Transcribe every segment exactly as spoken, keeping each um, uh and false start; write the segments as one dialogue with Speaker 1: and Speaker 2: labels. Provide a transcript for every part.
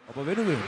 Speaker 1: ඔබ වෙනුවෙන්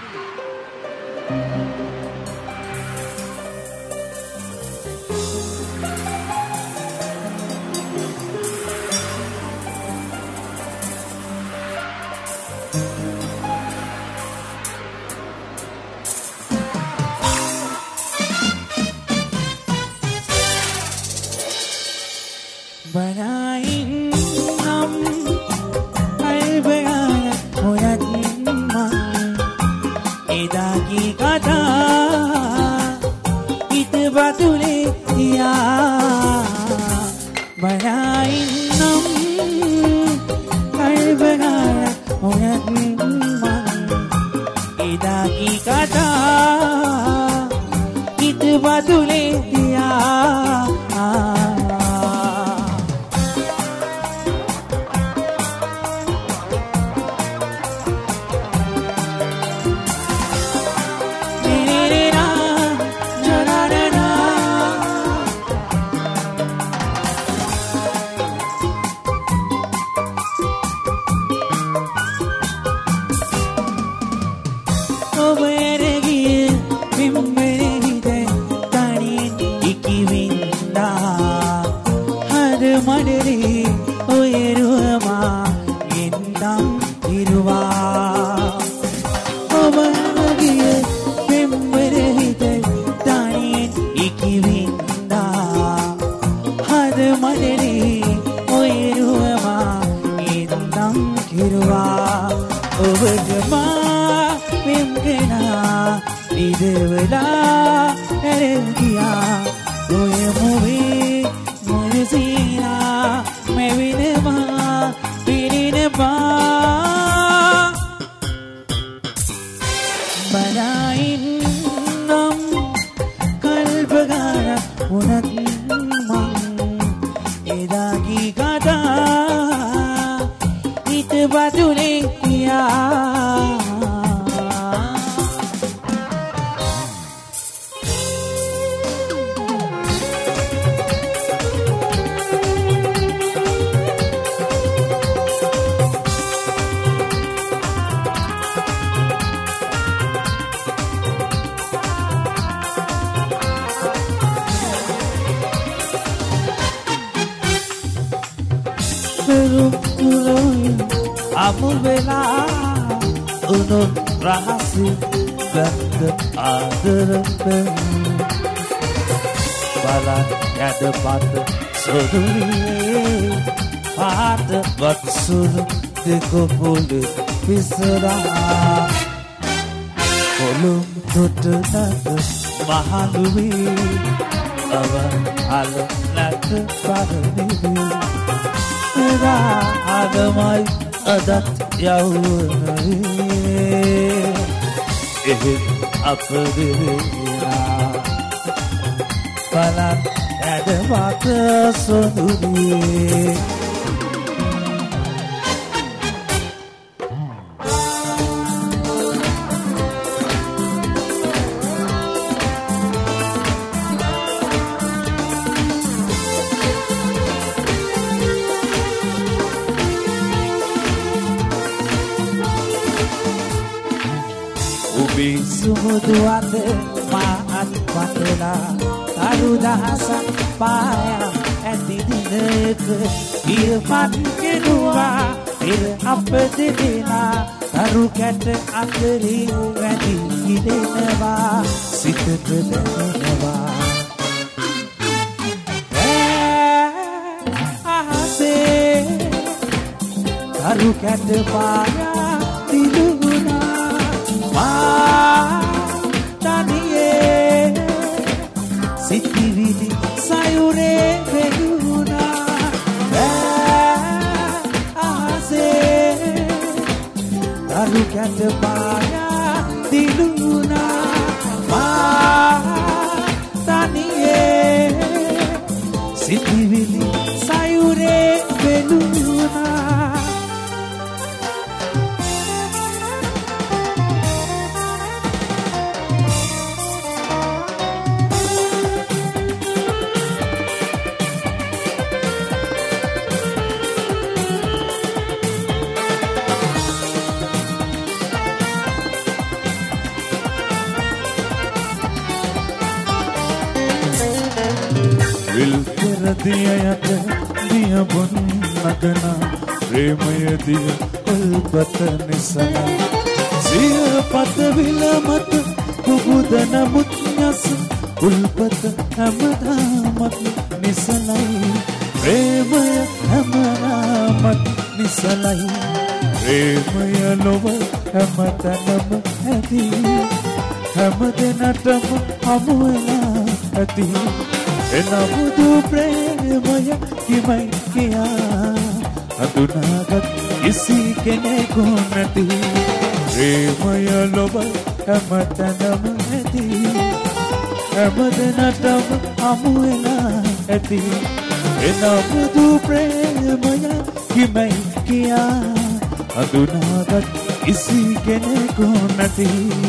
Speaker 1: විල් පෙරදියට දිය බොන් නගන ප්‍රේමය දිය කොල්පත නිසන සිය පත විල මත කුබුදන මුත් යස උල්පත හැමදාමත් නිසලයි ප්‍රේමය හැමදාමත් නිසලයි ප්‍රේමය ලොව හැමතැනම ඇති හැමදෙනටම හමුවෙලා ඇති එනමුදු ප්‍රේමය කිමයි කියා අඳුනාගත් කිසි කෙනෙකු නැති ප්‍රේමය ලොව හැමතැනම ඇති හැමදෙනටම හමුවෙලා ඇති එනමුදු ප්‍රේමය කිමයි කියා අඳුනාගත් කිසි කෙනෙකු නැති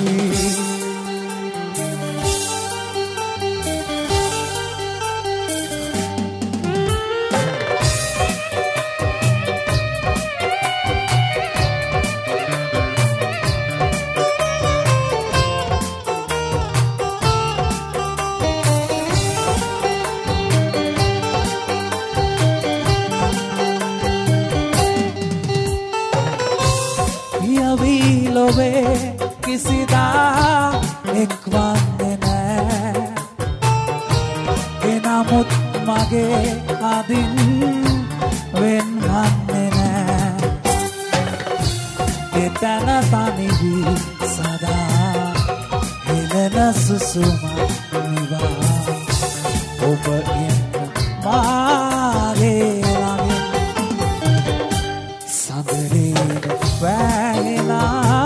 Speaker 1: කිසිදා එක්වන්නේ නෑ එනමුත් මගේ අදින් වෙන්වන්නේ නෑ එතන තනිවී සදා හෙලන සුසුමක් නිවා ඔබ එන්න මාගේ ළඟින් සඳරේ වැහෙලා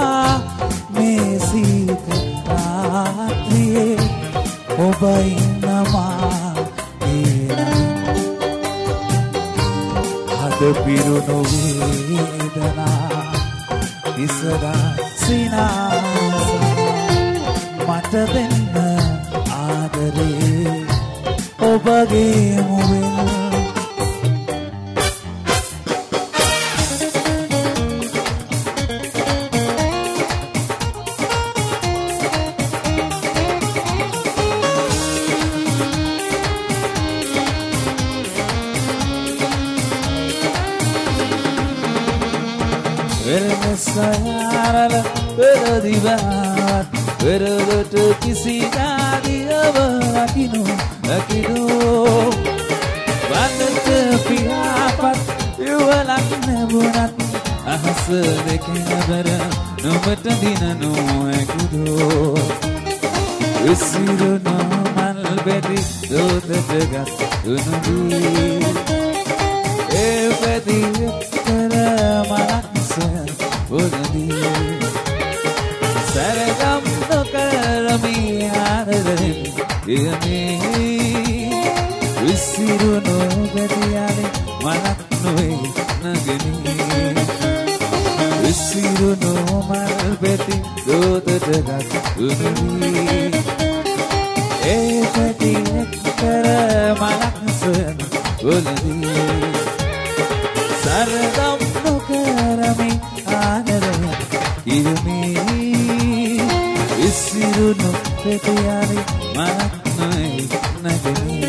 Speaker 1: ඔබ ඉන්නමා හද පිරුණු වේදනා ඉසදා සිනාස මට දෙන්න ආදරේ ඔබගේ මුවෙන් sayarala berdibat berdoto kisi dia berakino akino bandet piapat yualak nebunat ahas dekena bara no metadina no akudo usiru no mal bedi do degat unudi e bedi kara malak Udadi Saragam no karami aadarin Iyani Visiru no gadiyani Manak noe nagani Visiru no malbeti Dota dagat unani Ekati ekkara malak san Udadi Saragam no karami Irumi isiru no petiyari manak nai nagani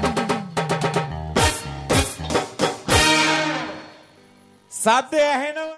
Speaker 1: Sadde ahena